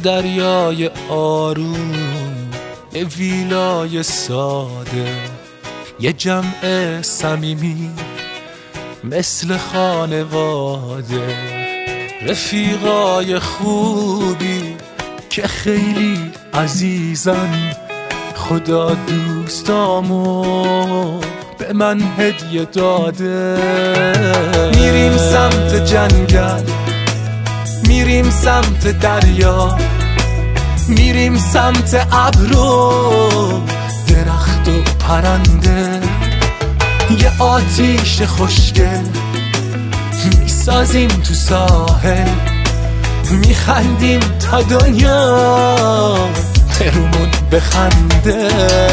دریای آروم، یه ویلای ساده، یه جمع صمیمی مثل خانواده، رفیقای خوبی که خیلی عزیزن، خدا دوستامو به من هدیه داده. میریم سمت جنگل، میریم سمت دریا، میریم سمت ابر و درخت و پرنده، یه آتیش خوشگل میسازیم تو ساحل، میخندیم تا دنیا ترمون بخنده.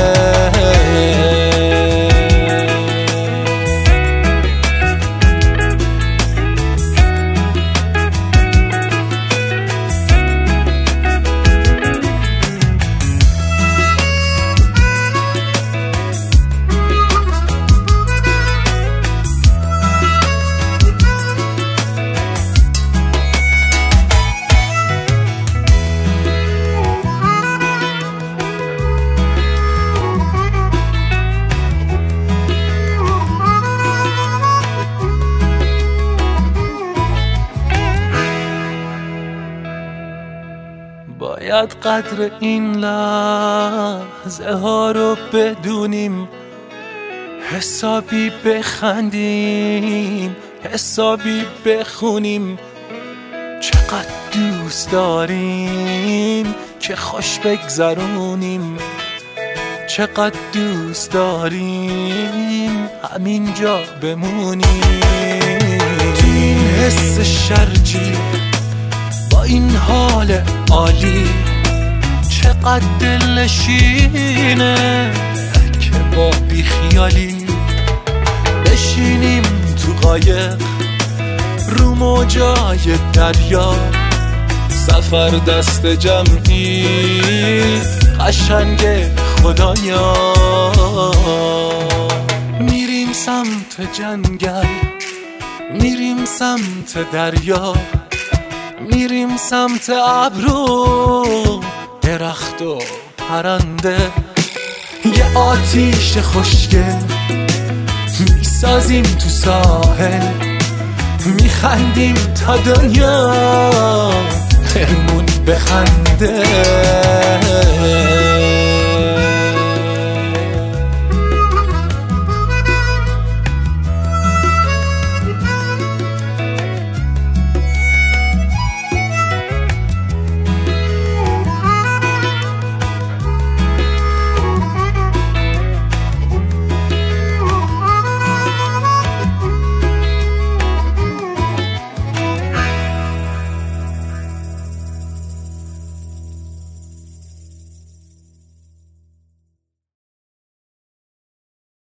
باید قدر این لحظه ها رو بدونیم، حسابی بخندیم، حسابی بخونیم، چقدر دوست داریم که خوش بگذرونیم، چقدر دوست داریم همینجا بمونیم. تو این حس شرجی با این حال عالی، چقدر دلنشینه که با بیخیالی بشینیم تو قایق رو موجای دریا، سفر دست جمعی قشنگ خدایا. میریم سمت جنگل، میریم سمت دریا، میریم سمت ابر و درخت و پرنده، یه آتیش خوشگل میسازیم تو ساحل، میخندیم تا دنیا ترمون بخنده.